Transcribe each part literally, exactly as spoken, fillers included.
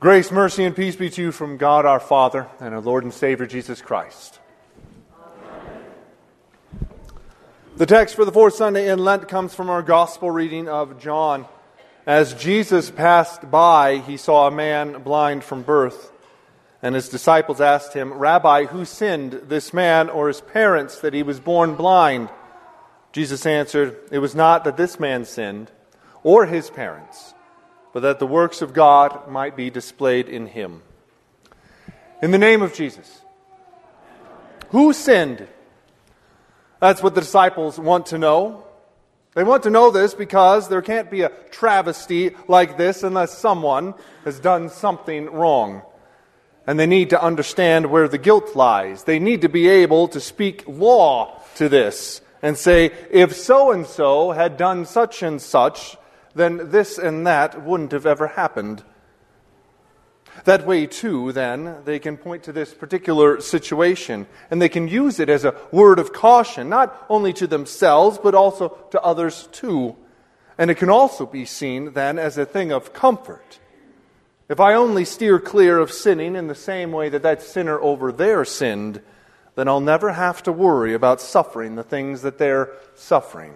Grace, mercy, and peace be to you from God our Father and our Lord and Savior Jesus Christ. Amen. The text for the fourth Sunday in Lent comes from our Gospel reading of John. As Jesus passed by, he saw a man blind from birth, and his disciples asked him, "Rabbi, who sinned, this man or his parents, that he was born blind?" Jesus answered, "It was not that this man sinned, or his parents, but that the works of God might be displayed in him." In the name of Jesus. Who sinned? That's what the disciples want to know. They want to know this because there can't be a travesty like this unless someone has done something wrong. And they need to understand where the guilt lies. They need to be able to speak law to this and say, if so-and-so had done such and such, then this and that wouldn't have ever happened. That way, too, then, they can point to this particular situation, and they can use it as a word of caution, not only to themselves, but also to others, too. And it can also be seen, then, as a thing of comfort. If I only steer clear of sinning in the same way that that sinner over there sinned, then I'll never have to worry about suffering the things that they're suffering.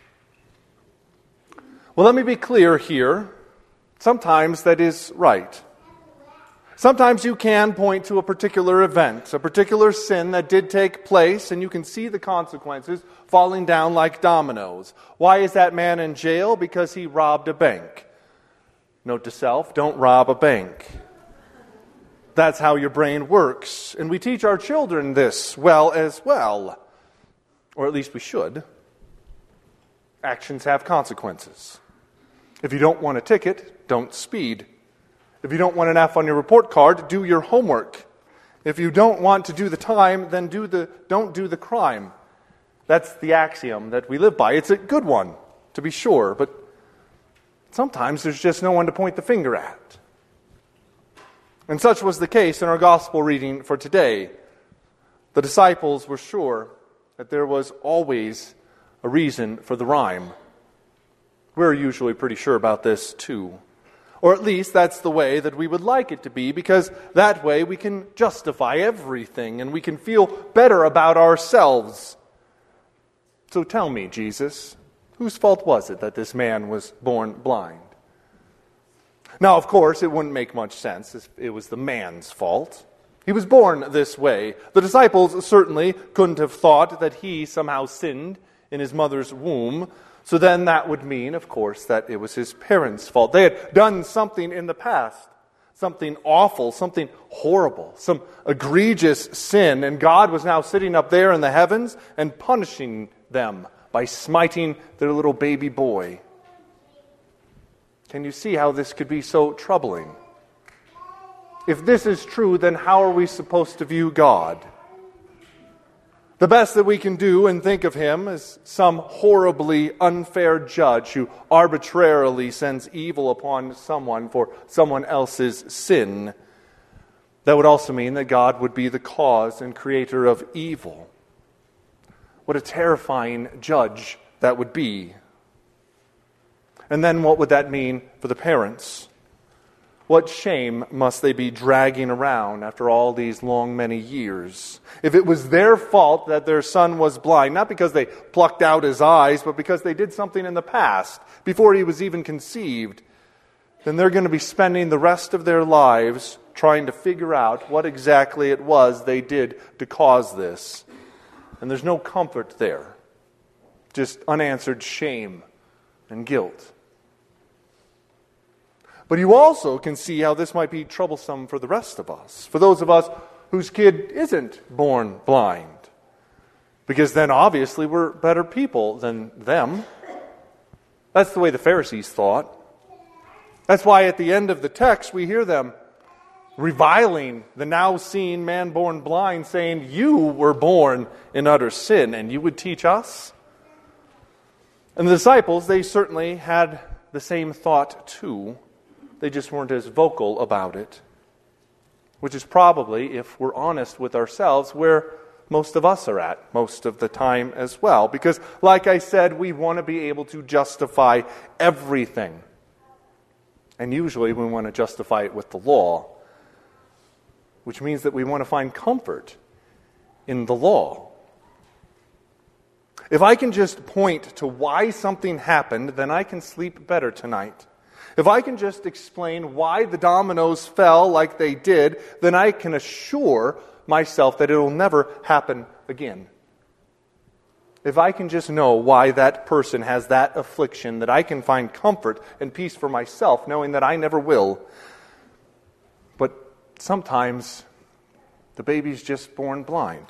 Well, let me be clear here. Sometimes that is right. Sometimes you can point to a particular event, a particular sin that did take place, and you can see the consequences falling down like dominoes. Why is that man in jail? Because he robbed a bank. Note to self, don't rob a bank. That's how your brain works. And we teach our children this well as well. Or at least we should. Actions have consequences. If you don't want a ticket, don't speed. If you don't want an F on your report card, do your homework. If you don't want to do the time, then do the don't do the crime. That's the axiom that we live by. It's a good one, to be sure, but sometimes there's just no one to point the finger at. And such was the case in our gospel reading for today. The disciples were sure that there was always a reason for the rhyme. We're usually pretty sure about this too. Or at least that's the way that we would like it to be, because that way we can justify everything and we can feel better about ourselves. So tell me, Jesus, whose fault was it that this man was born blind? Now, of course, it wouldn't make much sense if it was the man's fault. He was born this way. The disciples certainly couldn't have thought that he somehow sinned in his mother's womb. So then that would mean, of course, that it was his parents' fault. They had done something in the past, something awful, something horrible, some egregious sin, and God was now sitting up there in the heavens and punishing them by smiting their little baby boy. Can you see how this could be so troubling? If this is true, then how are we supposed to view God? The best that we can do and think of him as some horribly unfair judge who arbitrarily sends evil upon someone for someone else's sin. That would also mean that God would be the cause and creator of evil. What a terrifying judge that would be. And then what would that mean for the parents? What shame must they be dragging around after all these long, many years? If it was their fault that their son was blind, not because they plucked out his eyes, but because they did something in the past, before he was even conceived, then they're going to be spending the rest of their lives trying to figure out what exactly it was they did to cause this. And there's no comfort there. Just unanswered shame and guilt. But you also can see how this might be troublesome for the rest of us, for those of us whose kid isn't born blind. Because then obviously we're better people than them. That's the way the Pharisees thought. That's why at the end of the text we hear them reviling the now seen man born blind, saying, "You were born in utter sin, and you would teach us?" And the disciples, they certainly had the same thought too. They just weren't as vocal about it. Which is probably, if we're honest with ourselves, where most of us are at most of the time as well. Because, like I said, we want to be able to justify everything. And usually we want to justify it with the law, which means that we want to find comfort in the law. If I can just point to why something happened, then I can sleep better tonight. If I can just explain why the dominoes fell like they did, then I can assure myself that it will never happen again. If I can just know why that person has that affliction, that I can find comfort and peace for myself, knowing that I never will. But sometimes the baby's just born blind.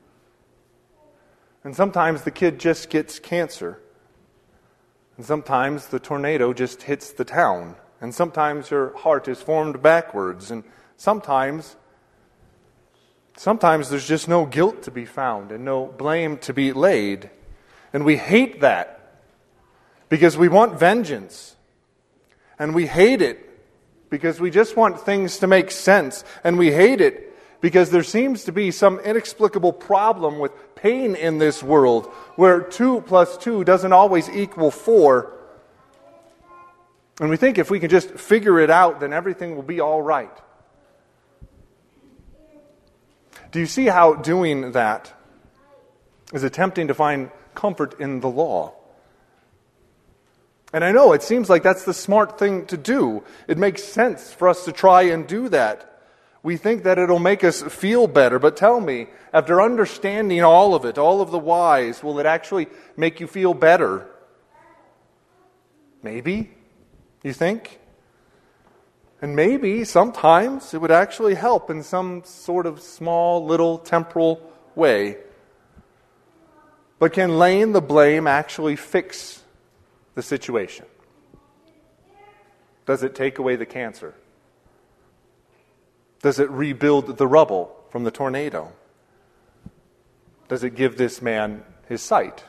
And sometimes the kid just gets cancer. And sometimes the tornado just hits the town. And sometimes your heart is formed backwards. And sometimes, sometimes there's just no guilt to be found and no blame to be laid. And we hate that because we want vengeance. And we hate it because we just want things to make sense. And we hate it because there seems to be some inexplicable problem with pain in this world where two plus two doesn't always equal four. And we think if we can just figure it out, then everything will be all right. Do you see how doing that is attempting to find comfort in the law? And I know it seems like that's the smart thing to do. It makes sense for us to try and do that. We think that it'll make us feel better, but tell me, after understanding all of it, all of the whys, will it actually make you feel better? Maybe, you think? And maybe, sometimes, it would actually help in some sort of small, little, temporal way. But can laying the blame actually fix the situation? Does it take away the cancer? Does it rebuild the rubble from the tornado? Does it give this man his sight?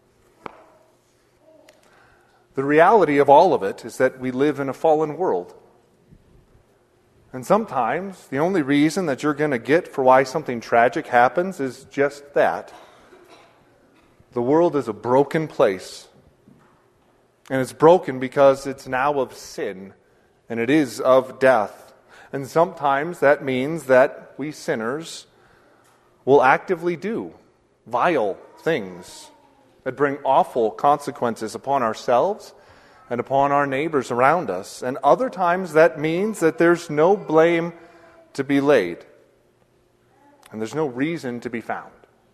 The reality of all of it is that we live in a fallen world. And sometimes the only reason that you're going to get for why something tragic happens is just that. The world is a broken place. And it's broken because it's now of sin, and it is of death. And sometimes that means that we sinners will actively do vile things that bring awful consequences upon ourselves and upon our neighbors around us. And other times that means that there's no blame to be laid. And there's no reason to be found.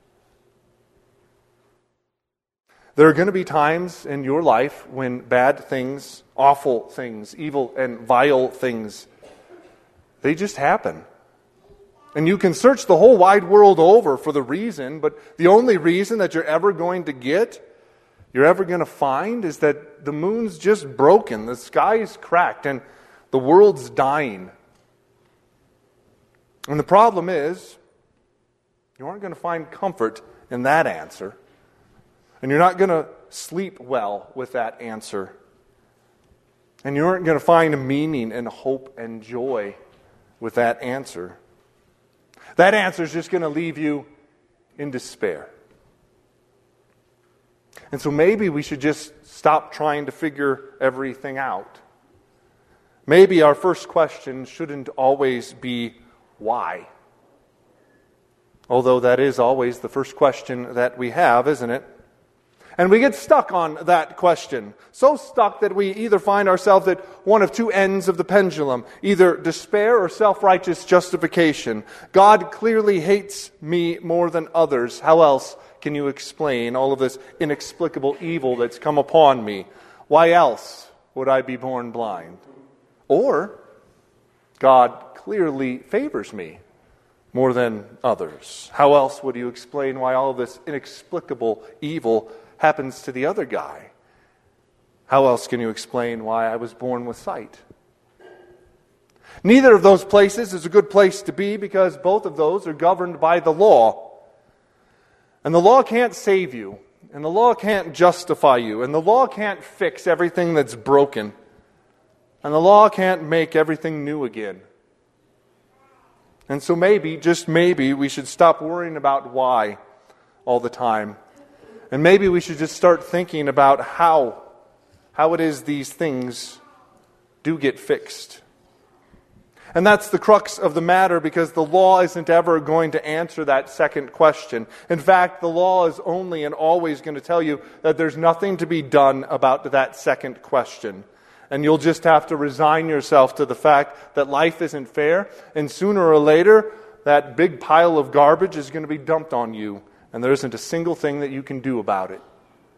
There are going to be times in your life when bad things, awful things, evil and vile things, they just happen. And you can search the whole wide world over for the reason, but the only reason that you're ever going to get, you're ever going to find, is that the moon's just broken, the sky's cracked, and the world's dying. And the problem is, you aren't going to find comfort in that answer. And you're not going to sleep well with that answer. And you aren't going to find meaning and hope and joy with that answer. That answer is just going to leave you in despair. And so maybe we should just stop trying to figure everything out. Maybe our first question shouldn't always be why. Although that is always the first question that we have, isn't it? And we get stuck on that question. So stuck that we either find ourselves at one of two ends of the pendulum, either despair or self-righteous justification. God clearly hates me more than others. How else can you explain all of this inexplicable evil that's come upon me? Why else would I be born blind? Or, God clearly favors me more than others. How else would you explain why all of this inexplicable evil happens to the other guy? How else can you explain why I was born with sight? Neither of those places is a good place to be because both of those are governed by the law. And the law can't save you. And the law can't justify you. And the law can't fix everything that's broken. And the law can't make everything new again. And so maybe, just maybe, we should stop worrying about why all the time. And maybe we should just start thinking about how, how it is these things do get fixed. And that's the crux of the matter, because the law isn't ever going to answer that second question. In fact, the law is only and always going to tell you that there's nothing to be done about that second question. And you'll just have to resign yourself to the fact that life isn't fair, and sooner or later, that big pile of garbage is going to be dumped on you, and there isn't a single thing that you can do about it.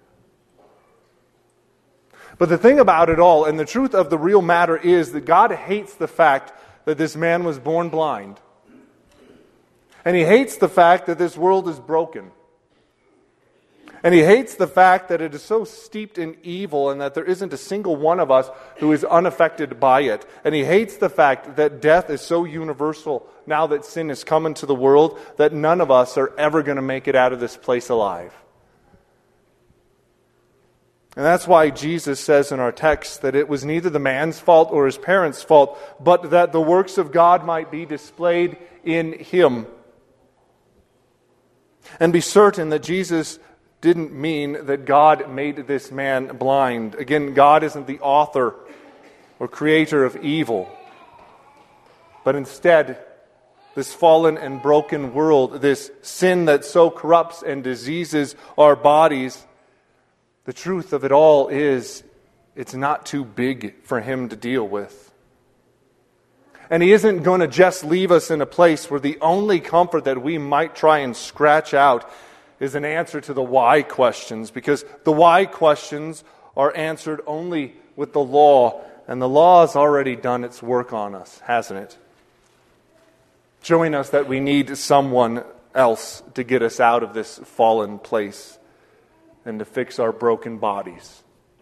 But the thing about it all, and the truth of the real matter, is that God hates the fact that this man was born blind. And He hates the fact that this world is broken. And He hates the fact that it is so steeped in evil and that there isn't a single one of us who is unaffected by it. And He hates the fact that death is so universal now that sin has come into the world that none of us are ever going to make it out of this place alive. And that's why Jesus says in our text that it was neither the man's fault or his parents' fault, but that the works of God might be displayed in him. And be certain that Jesus didn't mean that God made this man blind. Again, God isn't the author or creator of evil. But instead, this fallen and broken world, this sin that so corrupts and diseases our bodies, the truth of it all is, it's not too big for Him to deal with. And He isn't going to just leave us in a place where the only comfort that we might try and scratch out is an answer to the why questions, because the why questions are answered only with the law, and the law has already done its work on us, hasn't it? Showing us that we need someone else to get us out of this fallen place and to fix our broken bodies.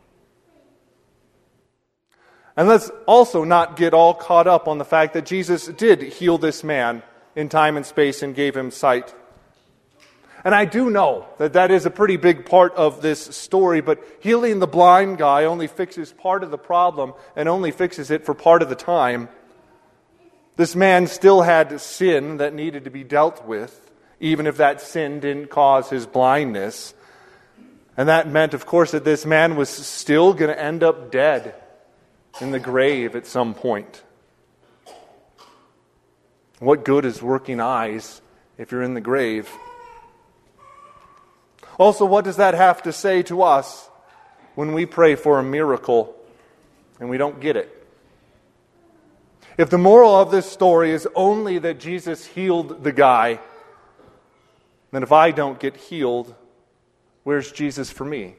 And let's also not get all caught up on the fact that Jesus did heal this man in time and space and gave him sight. And I do know that that is a pretty big part of this story, but healing the blind guy only fixes part of the problem and only fixes it for part of the time. This man still had sin that needed to be dealt with, even if that sin didn't cause his blindness. And that meant, of course, that this man was still going to end up dead in the grave at some point. What good is working eyes if you're in the grave? Also, what does that have to say to us when we pray for a miracle and we don't get it? If the moral of this story is only that Jesus healed the guy, then if I don't get healed, where's Jesus for me?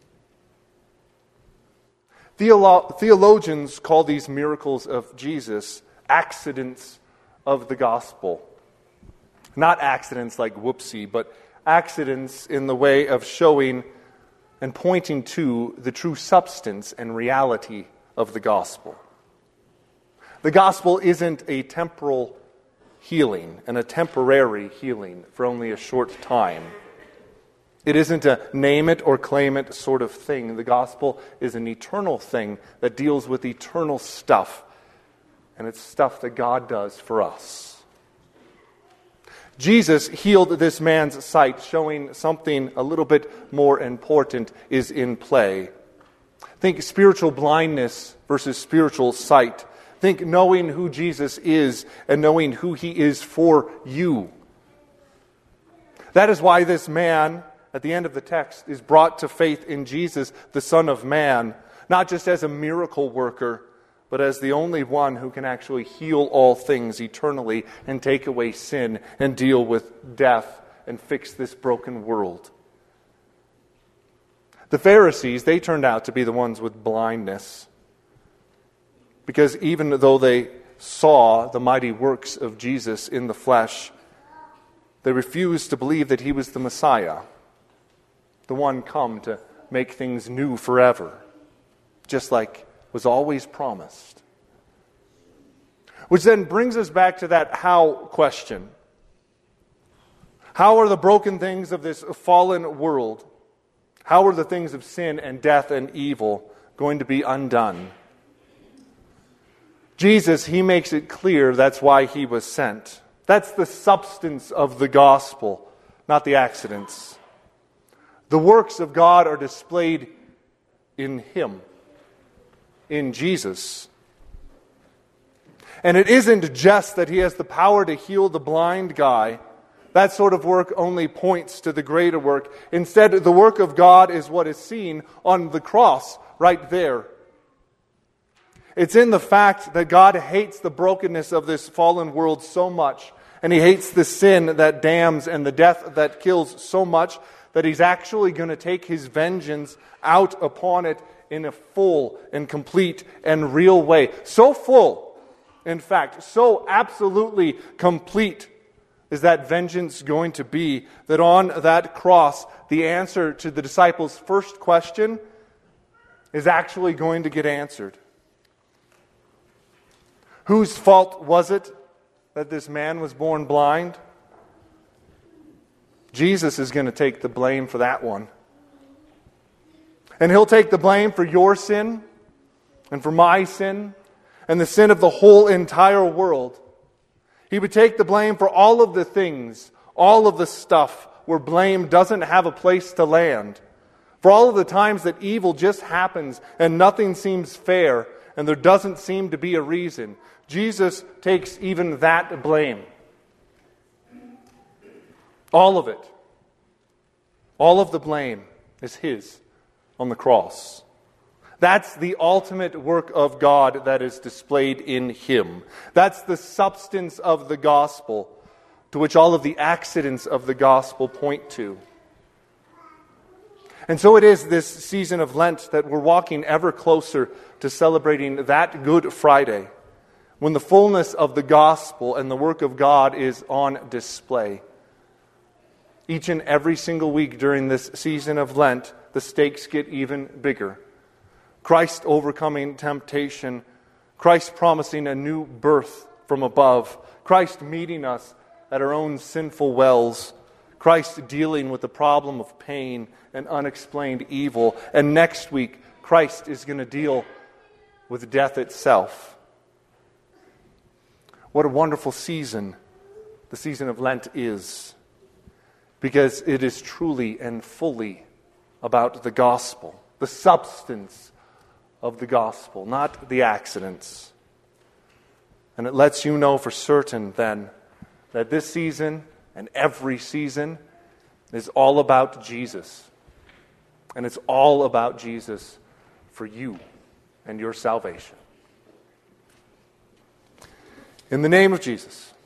Theolo- theologians call these miracles of Jesus accidents of the gospel. Not accidents like whoopsie, but accidents in the way of showing and pointing to the true substance and reality of the gospel. The gospel isn't a temporal healing and a temporary healing for only a short time. It isn't a name it or claim it sort of thing. The gospel is an eternal thing that deals with eternal stuff. And it's stuff that God does for us. Jesus healed this man's sight, showing something a little bit more important is in play. Think spiritual blindness versus spiritual sight. Think knowing who Jesus is and knowing who He is for you. That is why this man, at the end of the text, is brought to faith in Jesus, the Son of Man, not just as a miracle worker, but as the only one who can actually heal all things eternally and take away sin and deal with death and fix this broken world. The Pharisees, they turned out to be the ones with blindness, because even though they saw the mighty works of Jesus in the flesh, they refused to believe that He was the Messiah, the one come to make things new forever, just like was always promised. Which then brings us back to that how question. How are the broken things of this fallen world, how are the things of sin and death and evil going to be undone? Jesus, He makes it clear that's why He was sent. That's the substance of the gospel, not the accidents. The works of God are displayed in Him, in Jesus. And it isn't just that he has the power to heal the blind guy. That sort of work only points to the greater work. Instead, the work of God is what is seen on the cross right there. It's in the fact that God hates the brokenness of this fallen world so much, and he hates the sin that damns and the death that kills so much, that he's actually going to take his vengeance out upon it in a full and complete and real way. So full, in fact, so absolutely complete is that vengeance going to be, that on that cross, the answer to the disciples' first question is actually going to get answered. Whose fault was it that this man was born blind? Jesus is going to take the blame for that one. And he'll take the blame for your sin, and for my sin, and the sin of the whole entire world. He would take the blame for all of the things, all of the stuff where blame doesn't have a place to land. For all of the times that evil just happens and nothing seems fair and there doesn't seem to be a reason. Jesus takes even that blame. All of it. All of the blame is his on the cross. That's the ultimate work of God that is displayed in him. That's the substance of the gospel, to which all of the accidents of the gospel point to. And so it is this season of Lent that we're walking ever closer to celebrating that Good Friday, when the fullness of the gospel and the work of God is on display. Each and every single week during this season of Lent, the stakes get even bigger. Christ overcoming temptation, Christ promising a new birth from above, Christ meeting us at our own sinful wells, Christ dealing with the problem of pain and unexplained evil, and next week, Christ is going to deal with death itself. What a wonderful season the season of Lent is, because it is truly and fully about the gospel, the substance of the gospel, not the accidents. And it lets you know for certain then that this season and every season is all about Jesus. And it's all about Jesus for you and your salvation. In the name of Jesus.